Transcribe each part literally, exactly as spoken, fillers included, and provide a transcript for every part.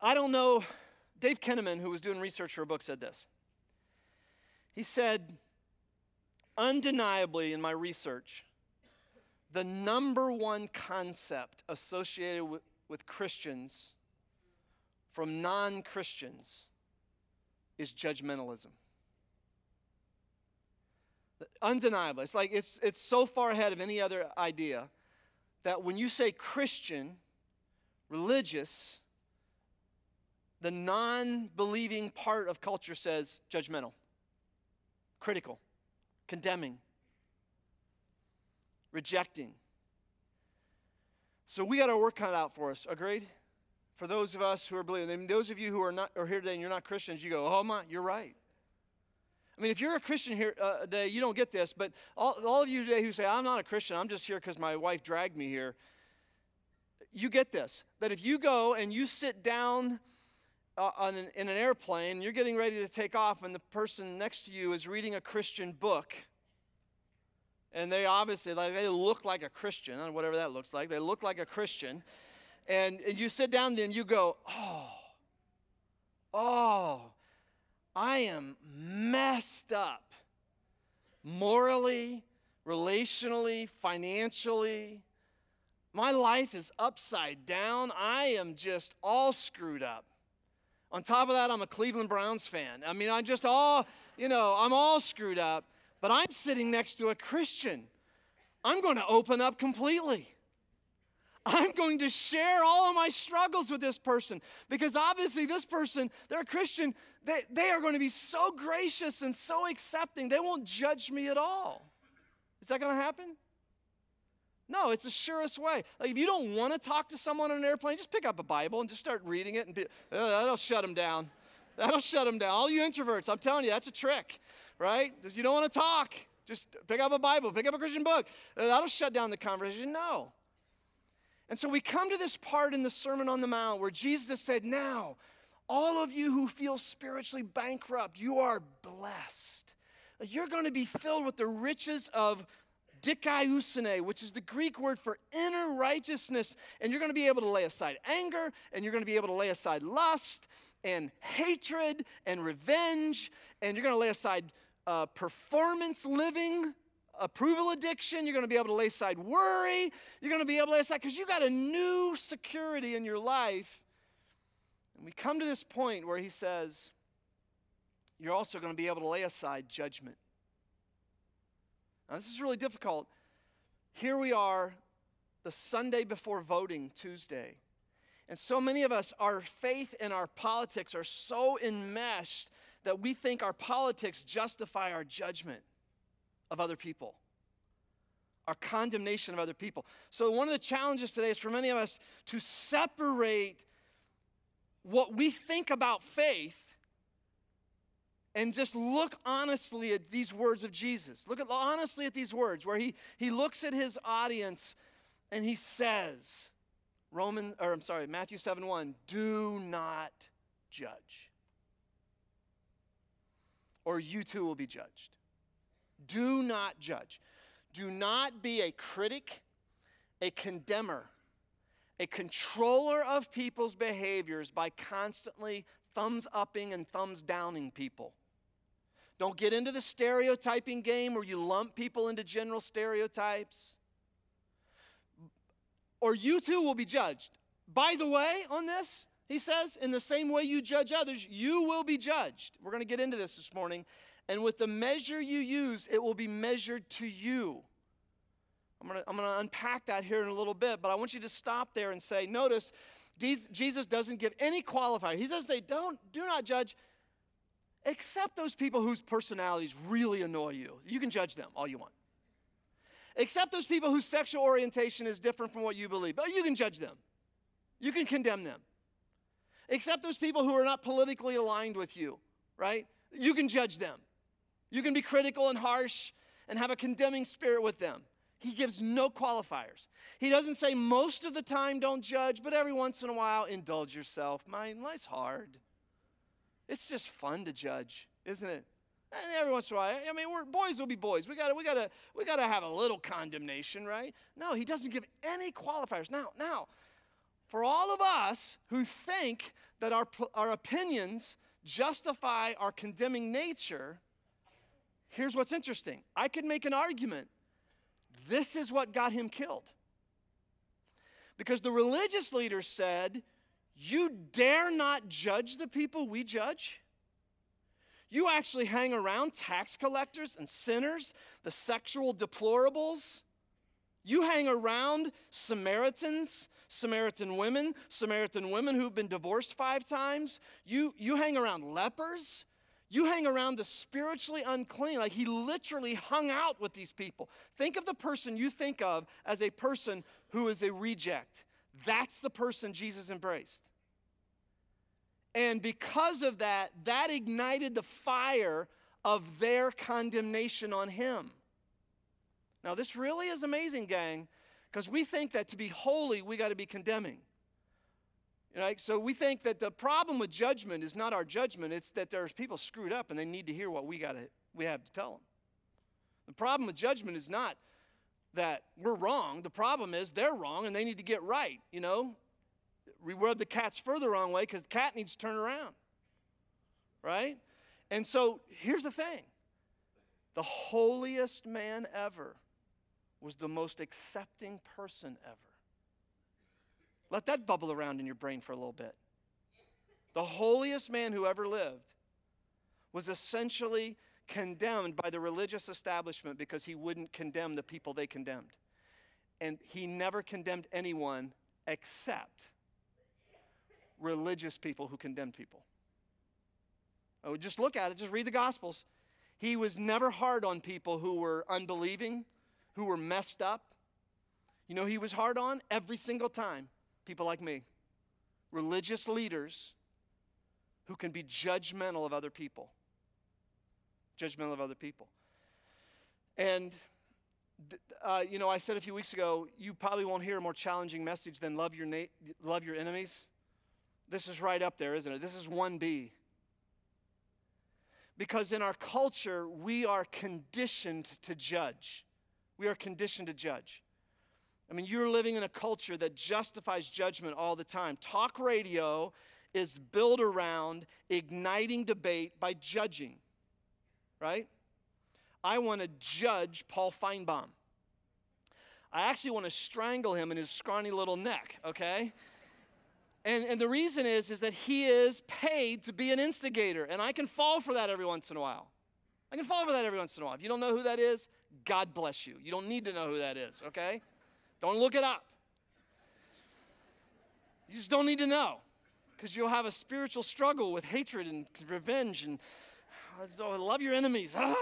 I don't know, Dave Kinnaman, who was doing research for a book, said this. He said, undeniably in my research, the number one concept associated with, with Christians from non-Christians is judgmentalism. Undeniable. It's like it's it's so far ahead of any other idea that when you say Christian, religious, the non-believing part of culture says judgmental, critical, condemning, rejecting. So we got our work cut out for us, agreed? For those of us who are believing, and those of you who are not are here today and you're not Christians, you go, oh my, you're right. I mean, if you're a Christian here uh, today, you don't get this, but all, all of you today who say, I'm not a Christian, I'm just here because my wife dragged me here, you get this, that if you go and you sit down uh, on an, in an airplane, you're getting ready to take off, and the person next to you is reading a Christian book, and they obviously, like, they look like a Christian, whatever that looks like, they look like a Christian, and, and you sit down there and you go, oh, oh, I am messed up morally, relationally, financially. My life is upside down. I am just all screwed up. On top of that, I'm a Cleveland Browns fan. I mean, I'm just all, you know, I'm all screwed up, but I'm sitting next to a Christian. I'm going to open up completely. I'm going to share all of my struggles with this person because obviously this person, they're a Christian, they, they are going to be so gracious and so accepting. They won't judge me at all. Is that going to happen? No, it's the surest way. Like if you don't want to talk to someone on an airplane, just pick up a Bible and just start reading it, and be, oh, that'll shut them down. That'll shut them down. All you introverts, I'm telling you, that's a trick, right? Because you don't want to talk. Just pick up a Bible, pick up a Christian book. That'll shut down the conversation. No. And so we come to this part in the Sermon on the Mount where Jesus said, now, all of you who feel spiritually bankrupt, you are blessed. You're going to be filled with the riches of dikaiosune, which is the Greek word for inner righteousness. And you're going to be able to lay aside anger, and you're going to be able to lay aside lust and hatred and revenge, and you're going to lay aside uh, performance living, approval addiction. You're going to be able to lay aside worry. You're going to be able to lay aside because you got a new security in your life. And we come to this point where he says, you're also going to be able to lay aside judgment. Now, this is really difficult. Here we are, the Sunday before voting, Tuesday. And so many of us, our faith and our politics are so enmeshed that we think our politics justify our judgment of other people, our condemnation of other people. So one of the challenges today is for many of us to separate what we think about faith and just look honestly at these words of Jesus. Look at, honestly at these words where he, he looks at his audience and he says, Roman, or I'm sorry, Matthew seven one, do not judge, or you too will be judged. Do not judge. Do not be a critic, a condemner, a controller of people's behaviors by constantly thumbs upping and thumbs downing people. Don't get into the stereotyping game where you lump people into general stereotypes. Or you too will be judged. By the way, on this, he says, in the same way you judge others, you will be judged. We're going to get into this this morning. And with the measure you use, it will be measured to you. I'm going to, I'm going to unpack that here in a little bit, but I want you to stop there and say, notice, Jesus doesn't give any qualifier. He doesn't say, don't, do not judge, except those people whose personalities really annoy you. You can judge them all you want. Except those people whose sexual orientation is different from what you believe. But you can judge them. You can condemn them. Except those people who are not politically aligned with you, right? You can judge them. You can be critical and harsh and have a condemning spirit with them. He gives no qualifiers. He doesn't say most of the time don't judge, but every once in a while indulge yourself. My life's hard. It's just fun to judge, isn't it? And every once in a while, I mean, we're, boys will be boys. We gotta, we gotta, we gotta have a little condemnation, right? No, he doesn't give any qualifiers. Now, now, for all of us who think that our, our opinions justify our condemning nature, here's what's interesting. I could make an argument. This is what got him killed. Because the religious leaders said, you dare not judge the people we judge? You actually hang around tax collectors and sinners, the sexual deplorables. You hang around Samaritans, Samaritan women, Samaritan women who've been divorced five times. You, you hang around lepers. You hang around the spiritually unclean. Like, he literally hung out with these people. Think of the person you think of as a person who is a reject. That's the person Jesus embraced. And because of that, that ignited the fire of their condemnation on him. Now, this really is amazing, gang, because we think that to be holy, we got to be condemning. Right? So we think that the problem with judgment is not our judgment, it's that there's people screwed up and they need to hear what we got to, we have to tell them. The problem with judgment is not that we're wrong. The problem is they're wrong and they need to get right, you know? We rub the cat's fur the wrong way because the cat needs to turn around, right? And so here's the thing. The holiest man ever was the most accepting person ever. Let that bubble around in your brain for a little bit. The holiest man who ever lived was essentially condemned by the religious establishment because he wouldn't condemn the people they condemned. And he never condemned anyone except religious people who condemned people. Oh, just look at it. Just read the Gospels. He was never hard on people who were unbelieving, who were messed up. You know, he was hard on every single time. People like me. Religious leaders who can be judgmental of other people. Judgmental of other people. And, uh, you know, I said a few weeks ago, you probably won't hear a more challenging message than love your, na- love your enemies. This is right up there, isn't it? This is one B. Because in our culture, we are conditioned to judge. We are conditioned to judge. I mean, you're living in a culture that justifies judgment all the time. Talk radio is built around igniting debate by judging, right? I want to judge Paul Feinbaum. I actually want to strangle him in his scrawny little neck, okay? And, and the reason is, is that he is paid to be an instigator, and I can fall for that every once in a while. I can fall for that every once in a while. If you don't know who that is, God bless you. You don't need to know who that is, okay? Don't look it up. You just don't need to know, because you'll have a spiritual struggle with hatred and revenge and oh, love your enemies. Ah!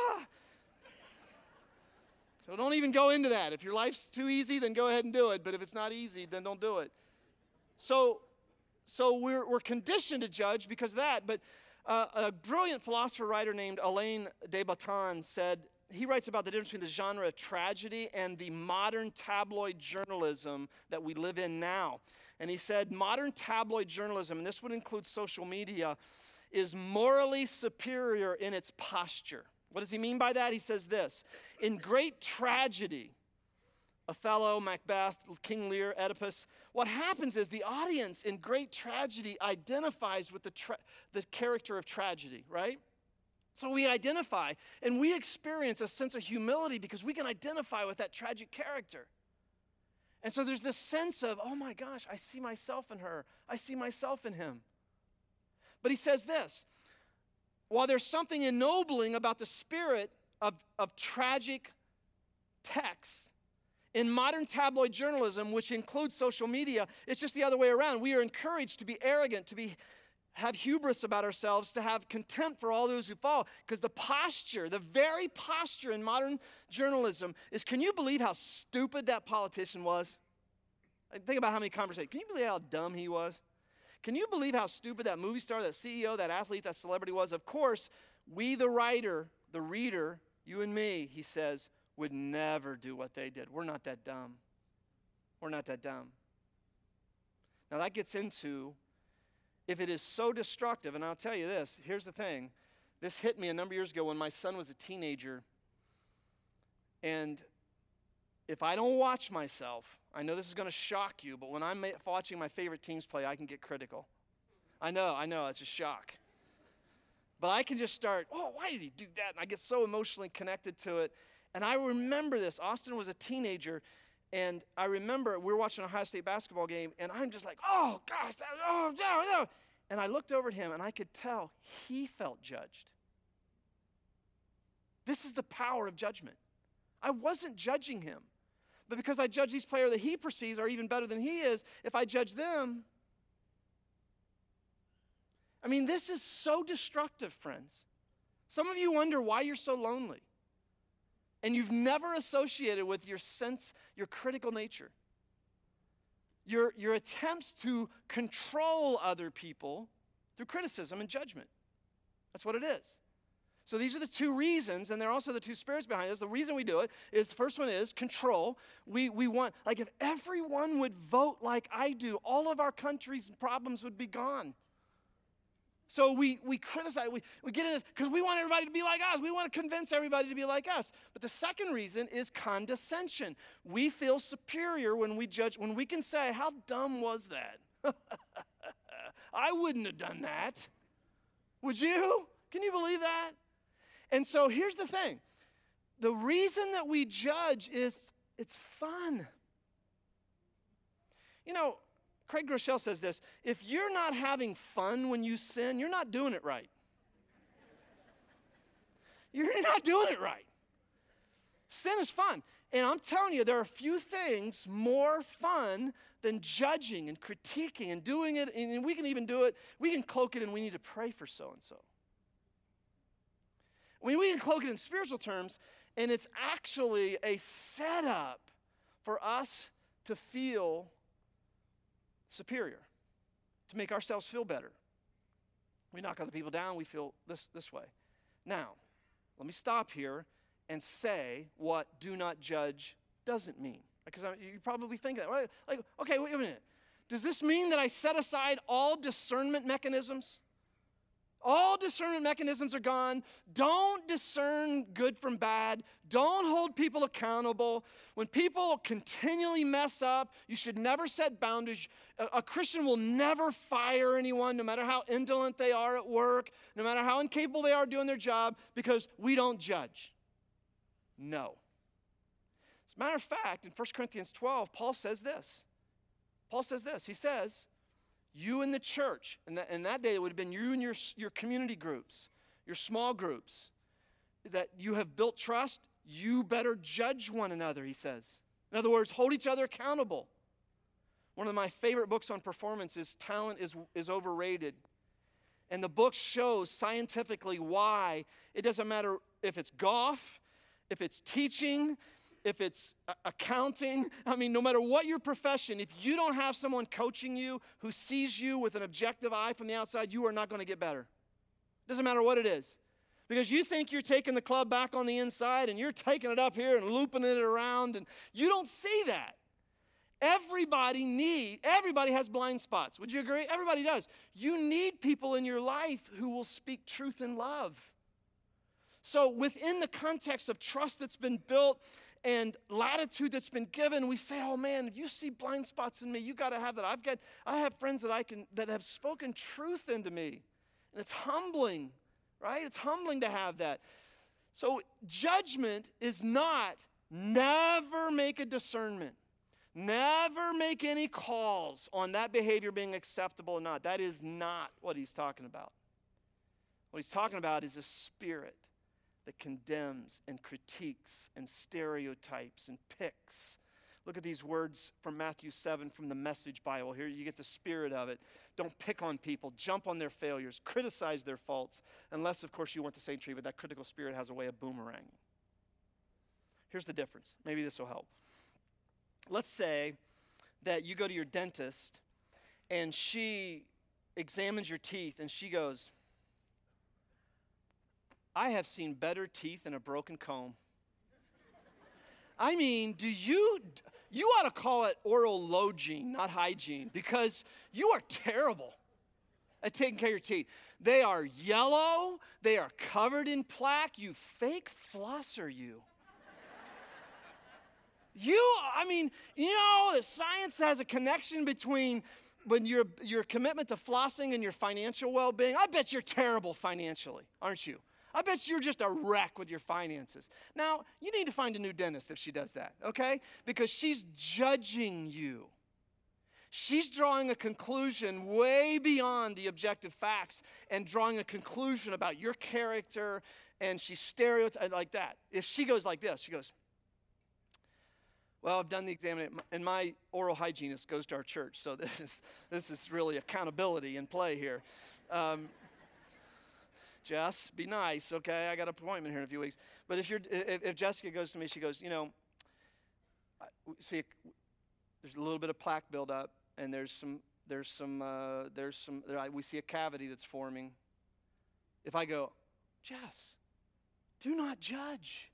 So don't even go into that. If your life's too easy, then go ahead and do it. But if it's not easy, then don't do it. So, so we're, we're conditioned to judge because of that. But uh, a brilliant philosopher writer named Alain de Botton said, he writes about the difference between the genre of tragedy and the modern tabloid journalism that we live in now. And he said, modern tabloid journalism, and this would include social media, is morally superior in its posture. What does he mean by that? He says this: in great tragedy, Othello, Macbeth, King Lear, Oedipus, what happens is the audience in great tragedy identifies with the, tra- the character of tragedy, right? So we identify, and we experience a sense of humility because we can identify with that tragic character. And so there's this sense of, oh my gosh, I see myself in her. I see myself in him. But he says this: while there's something ennobling about the spirit of, of tragic texts, in modern tabloid journalism, which includes social media, it's just the other way around. We are encouraged to be arrogant, to be have hubris about ourselves, to have contempt for all those who fall. Because the posture, the very posture in modern journalism is, can you believe how stupid that politician was? Think about how many conversations. Can you believe how dumb he was? Can you believe how stupid that movie star, that C E O, that athlete, that celebrity was? Of course, we, the writer, the reader, you and me, he says, would never do what they did. We're not that dumb. We're not that dumb. Now that gets into, if it is so destructive, and I'll tell you this, here's the thing. This hit me a number of years ago when my son was a teenager. And if I don't watch myself, I know this is going to shock you, but when I'm watching my favorite teams play, I can get critical. I know, I know, it's a shock. But I can just start, oh, why did he do that? And I get so emotionally connected to it. And I remember this. Austin was a teenager, and I remember we were watching an Ohio State basketball game, and I'm just like, oh, gosh, that, oh, no, no. And I looked over at him, and I could tell he felt judged. This is the power of judgment. I wasn't judging him. But because I judge these players that he perceives are even better than he is, if I judge them, I mean, this is so destructive, friends. Some of you wonder why you're so lonely. And you've never associated with your sense, your critical nature. Your, your attempts to control other people through criticism and judgment. That's what it is. So these are the two reasons, and they're also the two spirits behind this. The reason we do it is, the first one is control. We, we want, like if everyone would vote like I do, all of our country's problems would be gone. So we, we criticize, we, we get in this, because we want everybody to be like us. We want to convince everybody to be like us. But the second reason is condescension. We feel superior when we judge, when we can say, how dumb was that? I wouldn't have done that. Would you? Can you believe that? And so here's the thing. The reason that we judge is it's fun. You know, Craig Groeschel says this, if you're not having fun when you sin, you're not doing it right. You're not doing it right. Sin is fun. And I'm telling you, there are few things more fun than judging and critiquing and doing it. And we can even do it, we can cloak it and we need to pray for so-and-so. I mean, we can cloak it in spiritual terms, and it's actually a setup for us to feel superior, to make ourselves feel better. We knock other people down, we feel this, this way. Now, let me stop here and say what do not judge doesn't mean. Because you probably think that, right? Like, okay, wait a minute. Does this mean that I set aside all discernment mechanisms? All discernment mechanisms are gone. Don't discern good from bad. Don't hold people accountable. When people continually mess up, you should never set boundaries. A, a Christian will never fire anyone, no matter how indolent they are at work, no matter how incapable they are doing their job, because we don't judge. No. As a matter of fact, in First Corinthians twelve, Paul says this. Paul says this. He says, you in the church, and that, in that day it would have been you and your, your community groups, your small groups, that you have built trust, you better judge one another, he says. In other words, hold each other accountable. One of my favorite books on performance is Talent is, is Overrated. And the book shows scientifically why it doesn't matter if it's golf, if it's teaching, if it's accounting, I mean, no matter what your profession, if you don't have someone coaching you who sees you with an objective eye from the outside, you are not going to get better. Doesn't matter what it is. Because you think you're taking the club back on the inside and you're taking it up here and looping it around, and you don't see that. Everybody need, everybody has blind spots. Would you agree? Everybody does. You need people in your life who will speak truth in love. So within the context of trust that's been built and latitude that's been given, we say, oh man, if you see blind spots in me, you got to have that. I've got, I have friends that I can, that have spoken truth into me. And it's humbling, right? It's humbling to have that. So judgment is not, never make a discernment. Never make any calls on that behavior being acceptable or not. That is not what he's talking about. What he's talking about is a spirit that condemns and critiques and stereotypes and picks. Look at these words from Matthew seven from the Message Bible. Here you get the spirit of it. Don't pick on people. Jump on their failures. Criticize their faults. Unless, of course, you want the same tree, but that critical spirit has a way of boomeranging. Here's the difference. Maybe this will help. Let's say that you go to your dentist and she examines your teeth and she goes, I have seen better teeth than a broken comb. I mean, do you, you ought to call it oral logene, not hygiene, because you are terrible at taking care of your teeth. They are yellow, they are covered in plaque, you fake flosser, you. You, I mean, you know, the science has a connection between when your, your commitment to flossing and your financial well-being, I bet you're terrible financially, aren't you? I bet you're just a wreck with your finances. Now, you need to find a new dentist if she does that, okay? Because she's judging you. She's drawing a conclusion way beyond the objective facts and drawing a conclusion about your character, and she's stereotyping like that. If she goes like this, she goes, well, I've done the examination, and my oral hygienist goes to our church, so this is, this is really accountability in play here. Um, Jess, be nice, okay? I got an appointment here in a few weeks. But if you're, if, if Jessica goes to me, she goes, you know, I, see, there's a little bit of plaque buildup, and there's some, there's some, uh, there's some. There, we see a cavity that's forming. If I go, Jess, do not judge.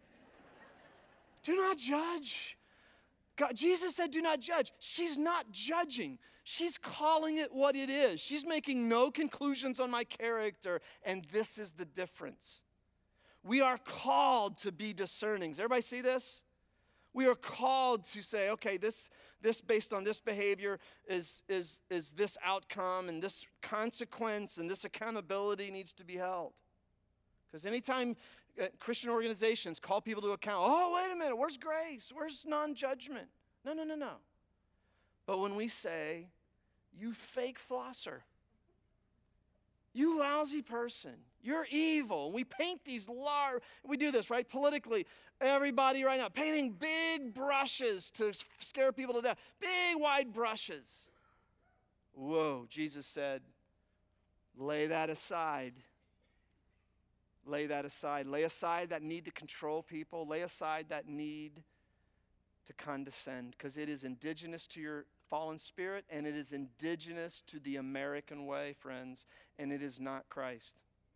Do not judge. God, Jesus said, do not judge. She's not judging. She's calling it what it is. She's making no conclusions on my character, and this is the difference. We are called to be discerning. Does everybody see this? We are called to say, okay, this, this based on this behavior is, is, is this outcome, and this consequence, and this accountability needs to be held. Because anytime uh, Christian organizations call people to account, oh, wait a minute, where's grace? Where's non-judgment? No, no, no, no. But when we say, you fake flosser, you lousy person, you're evil, and we paint these large, we do this, right, politically, everybody right now, painting big brushes to scare people to death, big wide brushes. Whoa, Jesus said, lay that aside. Lay that aside. Lay aside that need to control people. Lay aside that need to condescend, because it is indigenous to your fallen spirit, and it is indigenous to the American way, friends, and it is not Christ.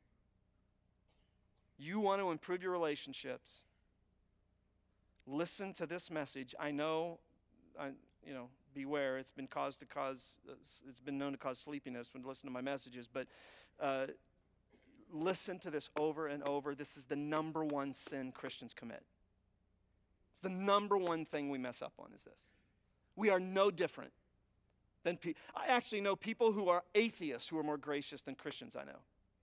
You want to improve your relationships. Listen to this message. I know, I, you know, beware. It's been caused to cause. It's been known to cause sleepiness when you listen to my messages, but uh, listen to this over and over. This is the number one sin Christians commit. It's the number one thing we mess up on is this. We are no different than people. I actually know people who are atheists who are more gracious than Christians I know.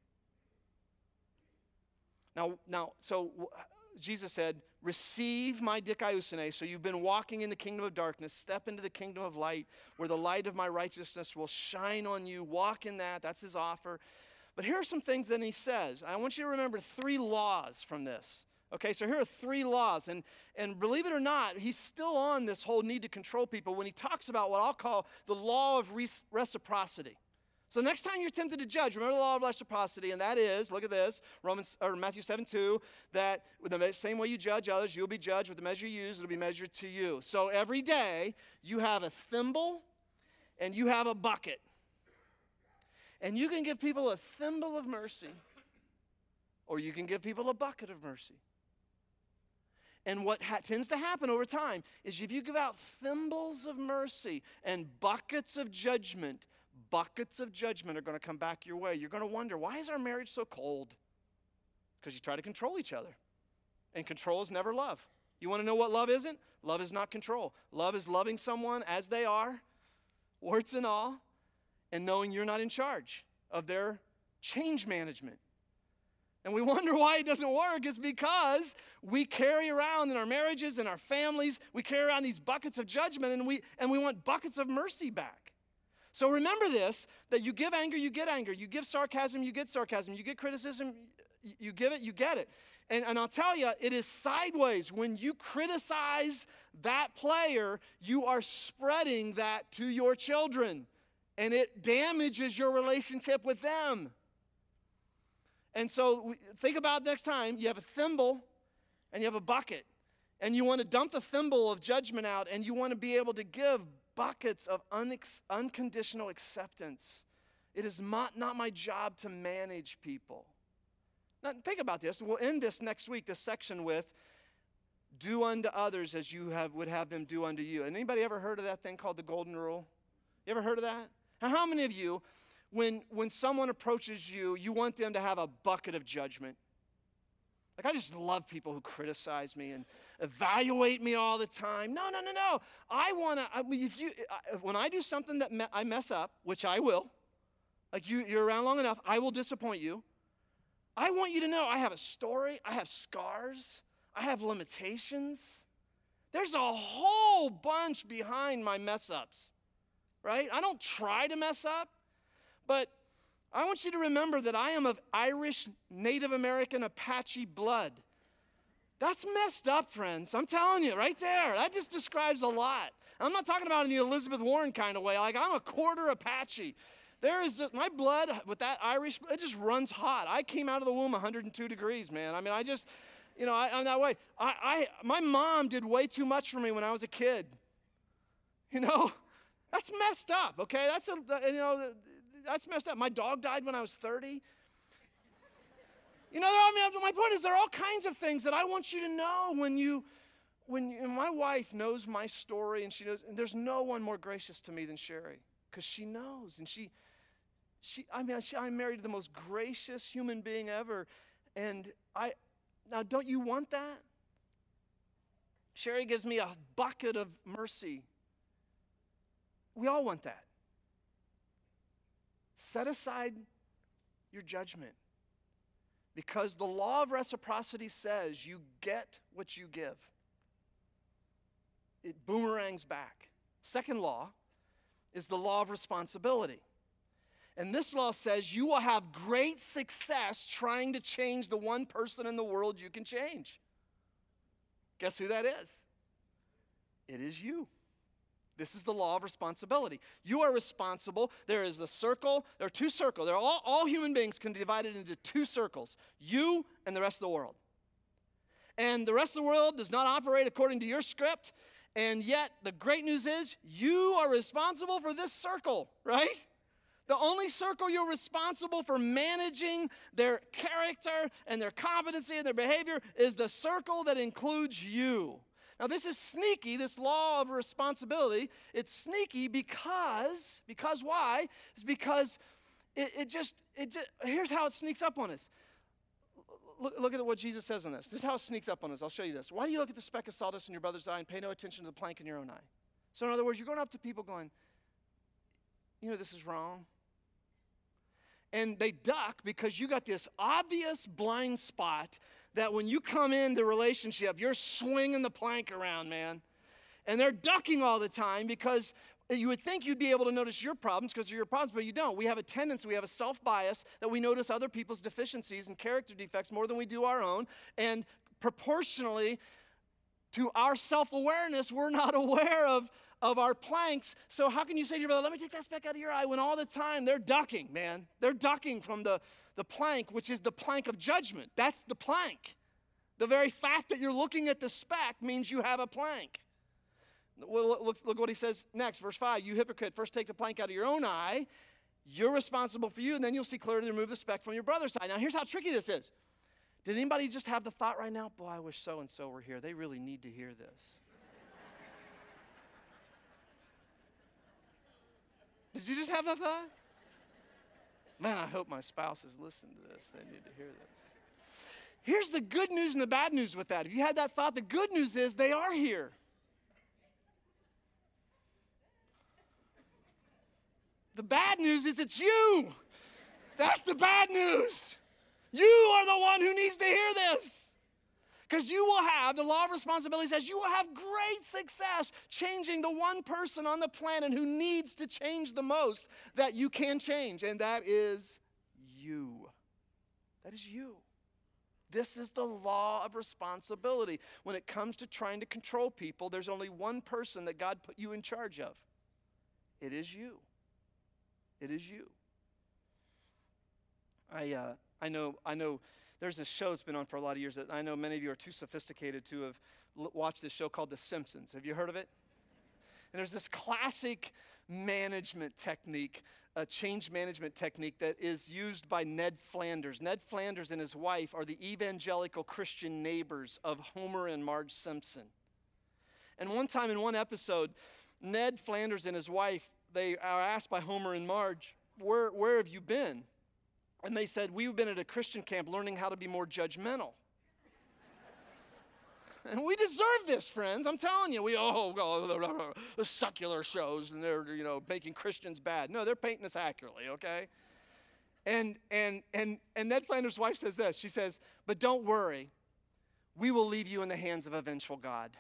Now, now, so Jesus said, receive my dikaiosune. So you've been walking in the kingdom of darkness. Step into the kingdom of light where the light of my righteousness will shine on you. Walk in that. That's his offer. But here are some things that he says. I want you to remember three laws from this. Okay, so here are three laws, and, and believe it or not, he's still on this whole need to control people when he talks about what I'll call the law of reciprocity. So next time you're tempted to judge, remember the law of reciprocity, and that is, look at this, Romans or Matthew seven two, that with the same way you judge others, you'll be judged with the measure you use, it'll be measured to you. So every day, you have a thimble and you have a bucket. And you can give people a thimble of mercy, or you can give people a bucket of mercy. And what ha- tends to happen over time is if you give out thimbles of mercy and buckets of judgment, buckets of judgment are going to come back your way. You're going to wonder, why is our marriage so cold? Because you try to control each other. And control is never love. You want to know what love isn't? Love is not control. Love is loving someone as they are, warts and all, and knowing you're not in charge of their change management. And we wonder why it doesn't work. It's because we carry around in our marriages and our families, we carry around these buckets of judgment, and we and we want buckets of mercy back. So remember this, that you give anger, you get anger. You give sarcasm, you get sarcasm. You get criticism, you give it, you get it. And, and I'll tell you, it is sideways. When you criticize that player, you are spreading that to your children, and it damages your relationship with them. And so think about next time, you have a thimble and you have a bucket, and you want to dump the thimble of judgment out, and you want to be able to give buckets of unex- unconditional acceptance. It is not, not my job to manage people. Now think about this. We'll end this next week, this section, with do unto others as you have would have them do unto you. And anybody ever heard of that thing called the golden rule? You ever heard of that? Now, how many of you, When, when someone approaches you, you want them to have a bucket of judgment? Like, I just love people who criticize me and evaluate me all the time. No, no, no, no. I want to, I, if you, I, when I do something that me, I mess up, which I will, like you, you're around long enough, I will disappoint you. I want you to know I have a story. I have scars. I have limitations. There's a whole bunch behind my mess ups, right? I don't try to mess up, but I want you to remember that I am of Irish, Native American, Apache blood. That's messed up, friends. I'm telling you, right there. That just describes a lot. I'm not talking about in the Elizabeth Warren kind of way. Like, I'm a quarter Apache. There is, a, my blood with that Irish, it just runs hot. I came out of the womb one hundred two degrees, man. I mean, I just, you know, I, I'm that way. I, I, my mom did way too much for me when I was a kid. You know, that's messed up, okay? That's, a, you know, that's messed up. My dog died when I was thirty. You know, I mean, my point is there are all kinds of things that I want you to know when you, when you, my wife knows my story, and she knows, and there's no one more gracious to me than Sherry, because she knows, and she, she, I mean, she, I'm married to the most gracious human being ever, and I, now don't you want that? Sherry gives me a bucket of mercy. We all want that. Set aside your judgment, because the law of reciprocity says you get what you give. It boomerangs back. Second law is the law of responsibility. And this law says you will have great success trying to change the one person in the world you can change. Guess who that is? It is you. This is the law of responsibility. You are responsible. There is the circle. There are two circles. There are all, all human beings can be divided into two circles. You and the rest of the world. And the rest of the world does not operate according to your script. And yet, the great news is you are responsible for this circle, right? The only circle you're responsible for managing their character and their competency and their behavior is the circle that includes you. Now, this is sneaky, this law of responsibility. It's sneaky because, because why? It's because it, it just, it just, here's how it sneaks up on us. Look, look at what Jesus says on this. This is how it sneaks up on us. I'll show you this. Why do you look at the speck of sawdust in your brother's eye and pay no attention to the plank in your own eye? So in other words, you're going up to people going, you know, this is wrong. And they duck because you got this obvious blind spot that when you come into relationship, you're swinging the plank around, man. And they're ducking all the time because you would think you'd be able to notice your problems because of your problems, but you don't. We have a tendency, we have a self-bias that we notice other people's deficiencies and character defects more than we do our own. And proportionally to our self-awareness, we're not aware of, of our planks. So how can you say to your brother, let me take that speck out of your eye, when all the time they're ducking, man. They're ducking from the The plank, which is the plank of judgment. That's the plank. The very fact that you're looking at the speck means you have a plank. Look, look, look what he says next, verse five. You hypocrite, first take the plank out of your own eye. You're responsible for you, and then you'll see clearly to remove the speck from your brother's eye. Now, here's how tricky this is. Did anybody just have the thought right now, boy, I wish so-and-so were here. They really need to hear this. Did you just have that thought? Man, I hope my spouse has listened to this. They need to hear this. Here's the good news and the bad news with that. If you had that thought, the good news is they are here. The bad news is it's you. That's the bad news. You are the one who needs to hear this. Because you will have, the law of responsibility says, you will have great success changing the one person on the planet who needs to change the most that you can change, and that is you. That is you. This is the law of responsibility. When it comes to trying to control people, there's only one person that God put you in charge of. It is you. It is you. I, uh, I know, I know. There's this show that's been on for a lot of years that I know many of you are too sophisticated to have l- watched this show called The Simpsons. Have you heard of it? And there's this classic management technique, a change management technique that is used by Ned Flanders. Ned Flanders and his wife are the evangelical Christian neighbors of Homer and Marge Simpson. And one time in one episode, Ned Flanders and his wife, they are asked by Homer and Marge, where, where have you been? And they said, we've been at a Christian camp learning how to be more judgmental. And we deserve this, friends. I'm telling you. We, oh, oh, the secular shows, and they're, you know, making Christians bad. No, they're painting us accurately, okay? And, and, and, and Ned Flanders' wife says this. She says, but don't worry. We will leave you in the hands of a vengeful God.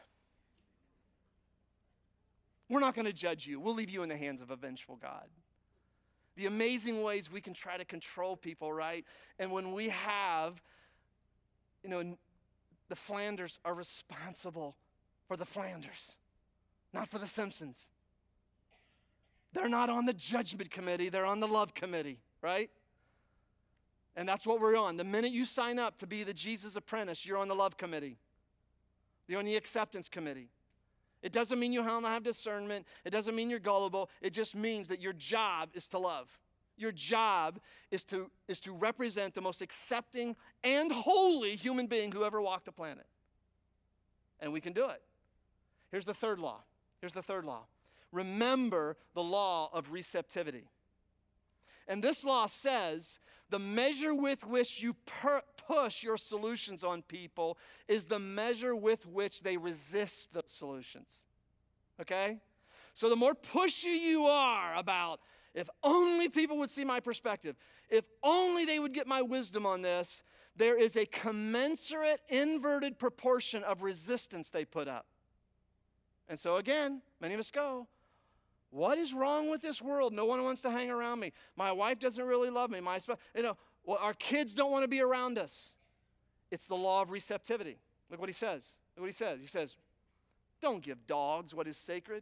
We're not going to judge you. We'll leave you in the hands of a vengeful God. The amazing ways we can try to control people, right? And when we have, you know, the Flanders are responsible for the Flanders, not for the Simpsons. They're not on the judgment committee. They're on the love committee, right? And that's what we're on. The minute you sign up to be the Jesus apprentice, you're on the love committee. You're on the acceptance committee. It doesn't mean you don't have discernment. It doesn't mean you're gullible. It just means that your job is to love. Your job is to, is to represent the most accepting and holy human being who ever walked the planet. And we can do it. Here's the third law. Here's the third law. Remember the law of receptivity. And this law says the measure with which you per- push your solutions on people is the measure with which they resist the solutions. Okay? So the more pushy you are about, if only people would see my perspective, if only they would get my wisdom on this, there is a commensurate inverted proportion of resistance they put up. And so again, many of us go, what is wrong with this world? No one wants to hang around me. My wife doesn't really love me. My, you know, well, our kids don't want to be around us. It's the law of receptivity. Look what he says. Look what he says. He says, don't give dogs what is sacred.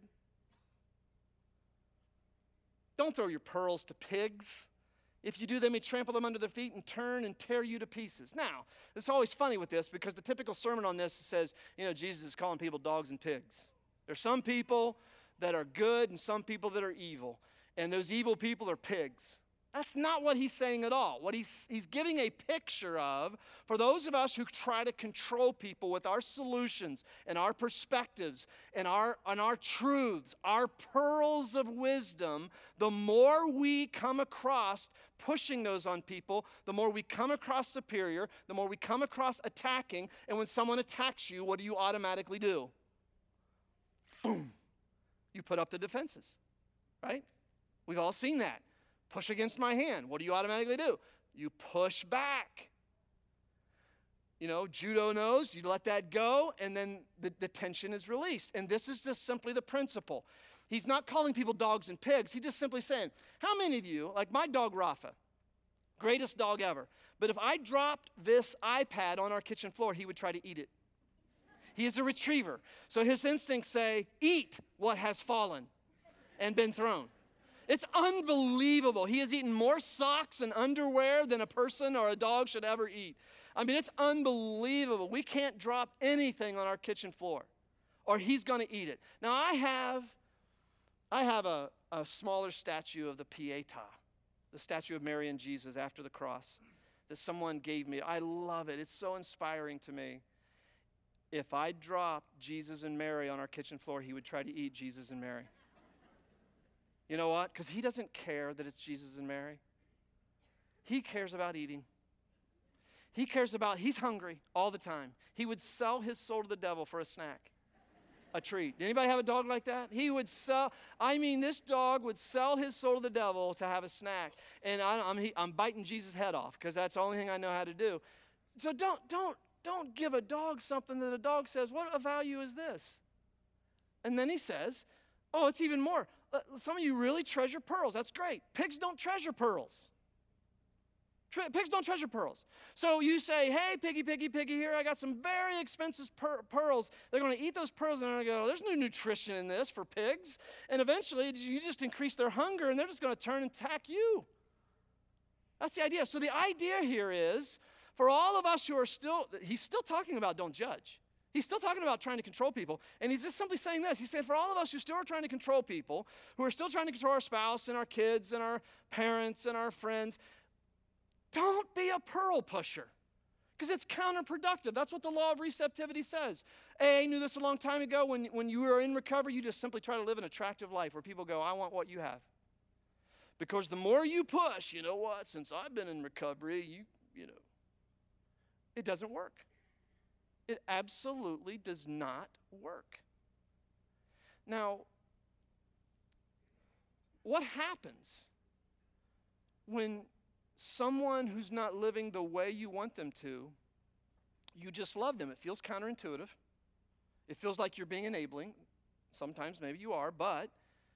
Don't throw your pearls to pigs. If you do, they may trample them under their feet and turn and tear you to pieces. Now, it's always funny with this because the typical sermon on this says, you know, Jesus is calling people dogs and pigs. There's some people that are good and some people that are evil. And those evil people are pigs. That's not what he's saying at all. What he's, he's giving a picture of, for those of us who try to control people with our solutions and our perspectives and our, and our truths, our pearls of wisdom, the more we come across pushing those on people, the more we come across superior, the more we come across attacking, and when someone attacks you, what do you automatically do? Boom. You put up the defenses, right? We've all seen that. Push against my hand. What do you automatically do? You push back. You know, judo knows, you let that go, and then the, the tension is released. And this is just simply the principle. He's not calling people dogs and pigs. He's just simply saying, how many of you, like my dog Rafa, greatest dog ever, but if I dropped this iPad on our kitchen floor, he would try to eat it. He is a retriever. So his instincts say, eat what has fallen and been thrown. It's unbelievable. He has eaten more socks and underwear than a person or a dog should ever eat. I mean, it's unbelievable. We can't drop anything on our kitchen floor or he's going to eat it. Now, I have, I have a, a smaller statue of the Pietà, the statue of Mary and Jesus after the cross that someone gave me. I love it. It's so inspiring to me. If I dropped Jesus and Mary on our kitchen floor, he would try to eat Jesus and Mary. You know what? Because he doesn't care that it's Jesus and Mary. He cares about eating. He cares about, he's hungry all the time. He would sell his soul to the devil for a snack, a treat. Anybody have a dog like that? He would sell, I mean, this dog would sell his soul to the devil to have a snack. And I, I'm, he, I'm biting Jesus' head off because that's the only thing I know how to do. So don't, don't, Don't give a dog something that a dog says, what a value is this? And then he says, oh, it's even more. Some of you really treasure pearls. That's great. Pigs don't treasure pearls. Tre- pigs don't treasure pearls. So you say, hey, piggy, piggy, piggy, here, I got some very expensive per- pearls. They're going to eat those pearls, and they're going to go, there's no nutrition in this for pigs. And eventually, you just increase their hunger, and they're just going to turn and attack you. That's the idea. So the idea here is, for all of us who are still, he's still talking about don't judge. He's still talking about trying to control people. And he's just simply saying this. He said, for all of us who still are trying to control people, who are still trying to control our spouse and our kids and our parents and our friends, don't be a pearl pusher because it's counterproductive. That's what the law of receptivity says. A A knew this a long time ago. When, when you were in recovery, you just simply try to live an attractive life where people go, I want what you have. Because the more you push, you know what, since I've been in recovery, you, you know, it doesn't work. It absolutely does not work. Now, what happens when someone who's not living the way you want them to, you just love them? It feels counterintuitive. It feels like you're being enabling. Sometimes maybe you are, but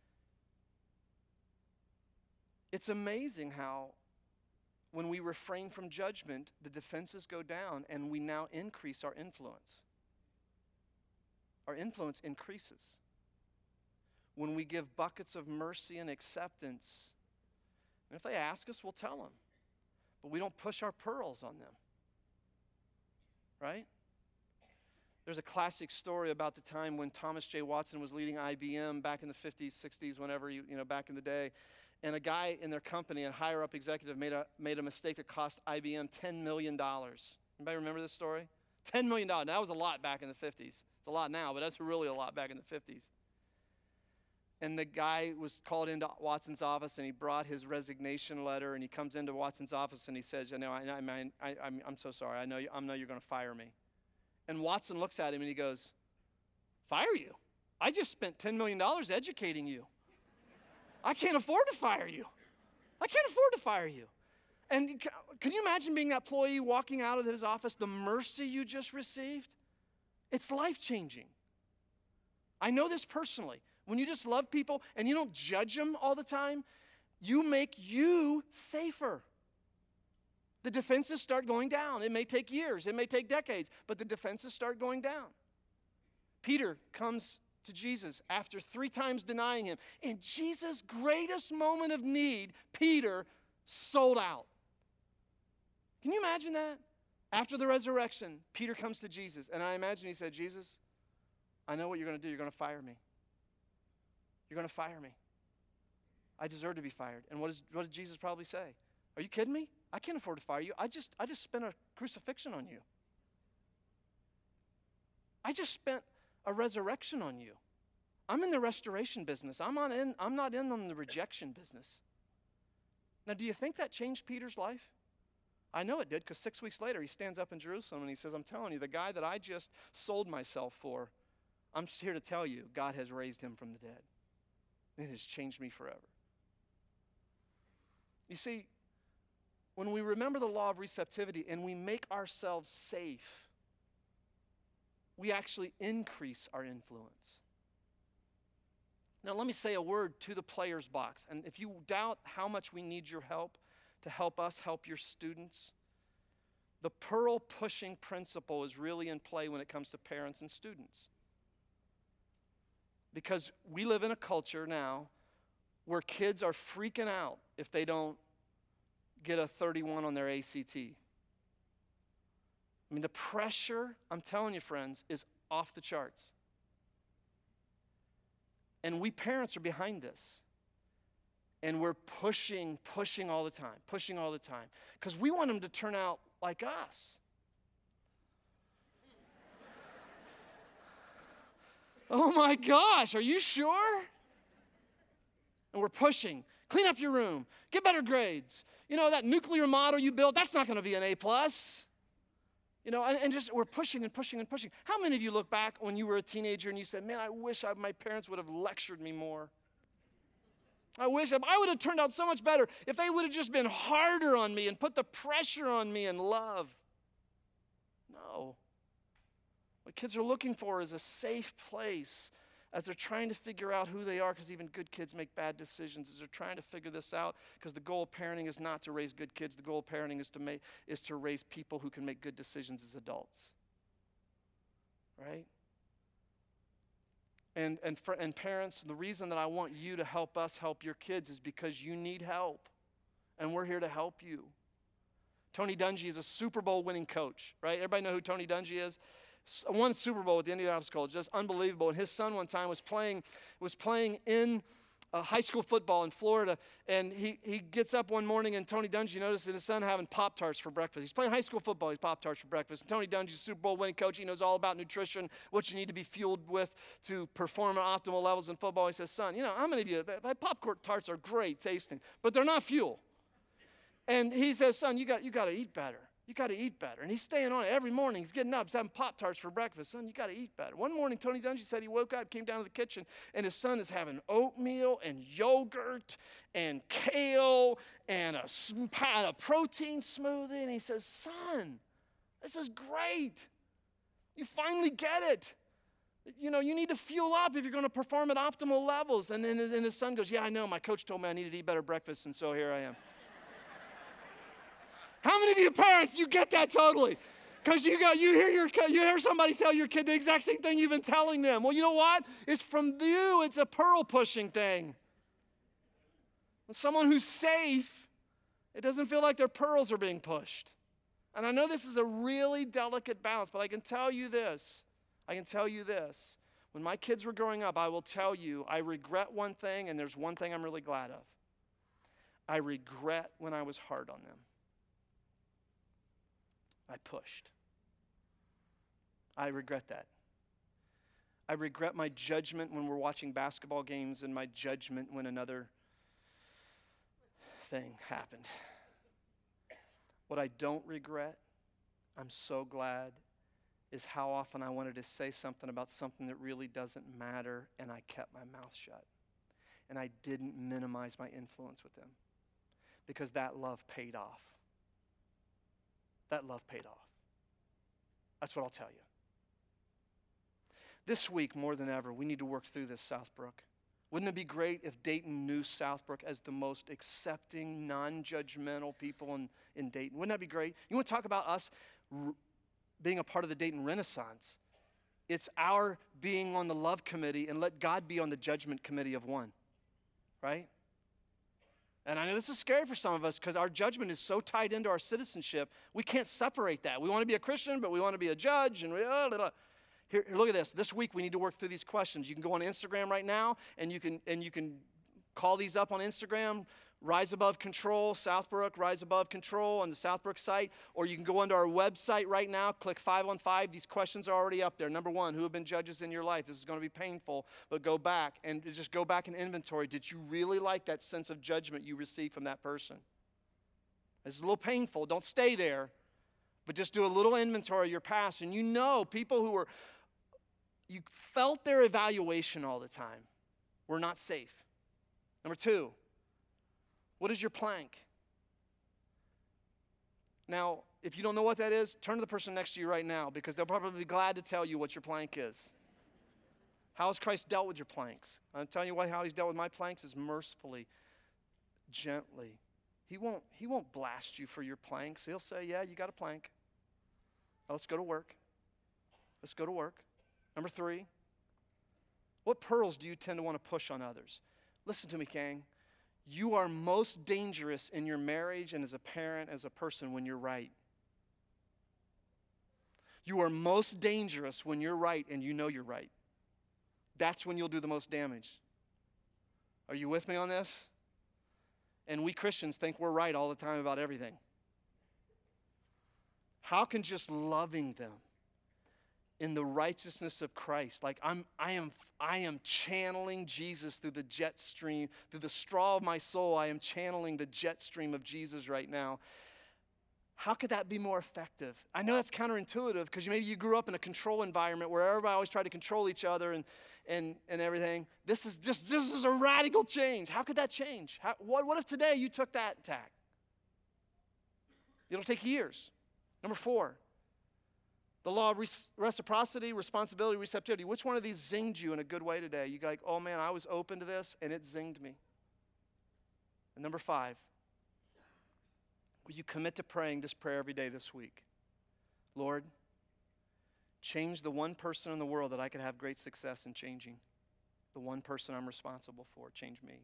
it's amazing how when we refrain from judgment, the defenses go down and we now increase our influence. Our influence increases. When we give buckets of mercy and acceptance, and if they ask us, we'll tell them. But we don't push our pearls on them. Right? There's a classic story about the time when Thomas J. Watson was leading I B M back in the fifties, sixties, whenever, you, you know, back in the day. And a guy in their company, a higher-up executive, made a, made a mistake that cost I B M ten million dollars. Anybody remember this story? ten million dollars. Now, that was a lot back in the fifties. It's a lot now, but that's really a lot back in the fifties. And the guy was called into Watson's office, and he brought his resignation letter, and he comes into Watson's office, and he says, you know, I, I, I, I'm, I'm so sorry. I know, you, I know you're going to fire me. And Watson looks at him, and he goes, fire you? I just spent ten million dollars educating you. I can't afford to fire you. I can't afford to fire you. And can you imagine being that employee walking out of his office, the mercy you just received? It's life-changing. I know this personally. When you just love people and you don't judge them all the time, you make you safer. The defenses start going down. It may take years. It may take decades, but the defenses start going down. Peter comes to Jesus after three times denying him. In Jesus' greatest moment of need, Peter sold out. Can you imagine that? After the resurrection, Peter comes to Jesus, and I imagine he said, Jesus, I know what you're going to do. You're going to fire me. You're going to fire me. I deserve to be fired. And what, is, what did Jesus probably say? Are you kidding me? I can't afford to fire you. I just, I just spent a crucifixion on you. I just spent a resurrection on you. I'm in the restoration business. I'm, on in, I'm not in on the rejection business. Now, do you think that changed Peter's life? I know it did, because six weeks later, he stands up in Jerusalem and he says, I'm telling you, the guy that I just sold myself for, I'm here to tell you, God has raised him from the dead. It has changed me forever. You see, when we remember the law of receptivity and we make ourselves safe, we actually increase our influence. Now, let me say a word to the players box. And if you doubt how much we need your help to help us help your students, the pearl pushing principle is really in play when it comes to parents and students. Because we live in a culture now where kids are freaking out if they don't get a thirty-one on their A C T. I mean, the pressure, I'm telling you, friends, is off the charts. And we parents are behind this. And we're pushing, pushing all the time, pushing all the time. Because we want them to turn out like us. Oh my gosh, are you sure? And we're pushing. Clean up your room. Get better grades. You know, that nuclear model you built, that's not going to be an A plus. You know, and, and just we're pushing and pushing and pushing. How many of you look back when you were a teenager and you said, man, I wish I, my parents would have lectured me more. I wish I, I would have turned out so much better if they would have just been harder on me and put the pressure on me in love. No. What kids are looking for is a safe place as they're trying to figure out who they are, because even good kids make bad decisions, as they're trying to figure this out, because the goal of parenting is not to raise good kids. The goal of parenting is to make is to raise people who can make good decisions as adults. Right? And and for, and parents, the reason that I want you to help us help your kids is because you need help, and we're here to help you. Tony Dungy is a Super Bowl winning coach, right? Everybody know who Tony Dungy is? Won Super Bowl with the Indianapolis Colts, just unbelievable. And his son one time was playing was playing in uh, high school football in Florida, and he he gets up one morning, and Tony Dungy notices his son having Pop-Tarts for breakfast. He's playing high school football, he's Pop-Tarts for breakfast. And Tony Dungy's a Super Bowl winning coach. He knows all about nutrition, what you need to be fueled with to perform at optimal levels in football. He says, son, you know, how many of you, Pop-Tarts are great tasting, but they're not fuel. And he says, son, you got you got to eat better. You got to eat better. And he's staying on it every morning. He's getting up. He's having Pop-Tarts for breakfast. Son, you got to eat better. One morning, Tony Dungy said he woke up, came down to the kitchen, and his son is having oatmeal and yogurt and kale and a, a protein smoothie. And he says, son, this is great. You finally get it. You know, you need to fuel up if you're going to perform at optimal levels. And then and his son goes, yeah, I know. My coach told me I needed to eat better breakfast, and so here I am. How many of you parents, you get that totally? Because you got you hear your you hear somebody tell your kid the exact same thing you've been telling them. Well, you know what? It's from you. It's a pearl pushing thing. When someone who's safe, it doesn't feel like their pearls are being pushed. And I know this is a really delicate balance, but I can tell you this. I can tell you this. When my kids were growing up, I will tell you, I regret one thing, and there's one thing I'm really glad of. I regret when I was hard on them. I pushed. I regret that. I regret my judgment when we're watching basketball games and my judgment when another thing happened. What I don't regret, I'm so glad, is how often I wanted to say something about something that really doesn't matter, and I kept my mouth shut. And I didn't minimize my influence with them because that love paid off. That love paid off. That's what I'll tell you. This week, more than ever, we need to work through this, Southbrook. Wouldn't it be great if Dayton knew Southbrook as the most accepting, non-judgmental people in, in Dayton? Wouldn't that be great? You want to talk about us r- being a part of the Dayton Renaissance? It's our being on the love committee and let God be on the judgment committee of one, right? And I know this is scary for some of us because our judgment is so tied into our citizenship, we can't separate that. We want to be a Christian, but we want to be a judge. And we, oh, blah, blah. Here, here, look at this. This week we need to work through these questions. You can go on Instagram right now, and you can and you can call these up on Instagram. Rise Above Control, Southbrook, Rise Above Control on the Southbrook site. Or you can go onto our website right now, click five on five. These questions are already up there. Number one, who have been judges in your life? This is going to be painful, but go back and just go back and inventory. Did you really like that sense of judgment you received from that person? It's a little painful. Don't stay there, but just do a little inventory of your past. And you know people who were, you felt their evaluation all the time were not safe. Number two, what is your plank? Now, if you don't know what that is, turn to the person next to you right now because they'll probably be glad to tell you what your plank is. How has Christ dealt with your planks? I'm telling you what, how he's dealt with my planks is mercifully, gently. He won't, he won't blast you for your planks. He'll say, yeah, you got a plank. Now let's go to work. Let's go to work. Number three, what pearls do you tend to want to push on others? Listen to me, gang. You are most dangerous in your marriage and as a parent, as a person, when you're right. You are most dangerous when you're right and you know you're right. That's when you'll do the most damage. Are you with me on this? And we Christians think we're right all the time about everything. How can just loving them in the righteousness of Christ, like I'm, I am, I am channeling Jesus through the jet stream, through the straw of my soul, I am channeling the jet stream of Jesus right now. How could that be more effective? I know that's counterintuitive because maybe you grew up in a control environment where everybody always tried to control each other and, and, and everything. This is just this is a radical change. How could that change? How, what, what if today you took that tack? It'll take years. Number four, the law of reciprocity, responsibility, receptivity. Which one of these zinged you in a good way today? You go like, oh man, I was open to this and it zinged me. And number five, will you commit to praying this prayer every day this week? Lord, change the one person in the world that I could have great success in changing. The one person I'm responsible for. Change me.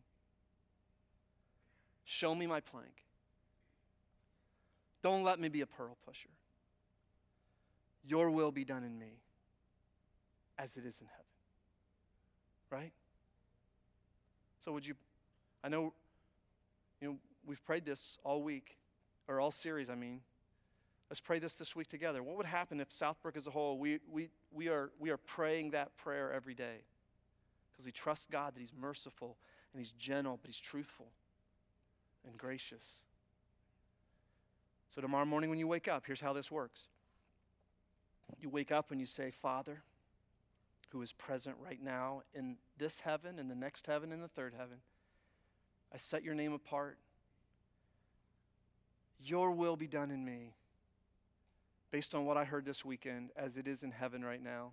Show me my plank. Don't let me be a pearl pusher. Your will be done in me as it is in heaven. Right? So would you, I know, you know, we've prayed this all week, or all series, I mean. Let's pray this this week together. What would happen if Southbrook as a whole, we, we, we, are, we are praying that prayer every day? Because we trust God that he's merciful and he's gentle, but he's truthful and gracious. So tomorrow morning when you wake up, here's how this works. You wake up and you say, Father, who is present right now in this heaven, in the next heaven, in the third heaven, I set your name apart. Your will be done in me based on what I heard this weekend as it is in heaven right now.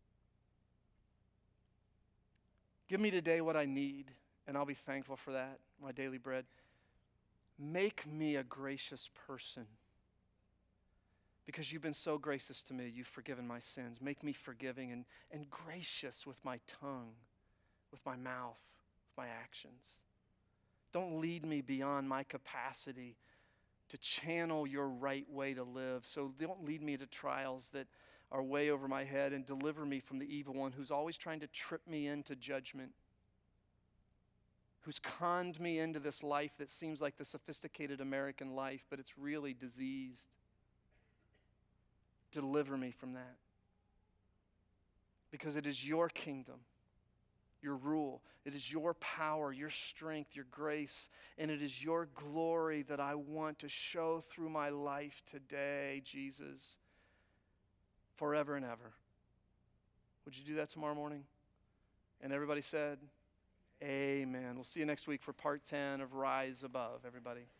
Give me today what I need, and I'll be thankful for that, my daily bread. Make me a gracious person because you've been so gracious to me. You've forgiven my sins. Make me forgiving and, and gracious with my tongue, with my mouth, with my actions. Don't lead me beyond my capacity to channel your right way to live. So don't lead me to trials that are way over my head, and deliver me from the evil one who's always trying to trip me into judgment, who's conned me into this life that seems like the sophisticated American life, but it's really diseased. Deliver me from that. Because it is your kingdom, your rule. It is your power, your strength, your grace, and it is your glory that I want to show through my life today, Jesus, forever and ever. Would you do that tomorrow morning? And everybody said, amen. We'll see you next week for part ten of Rise Above, everybody.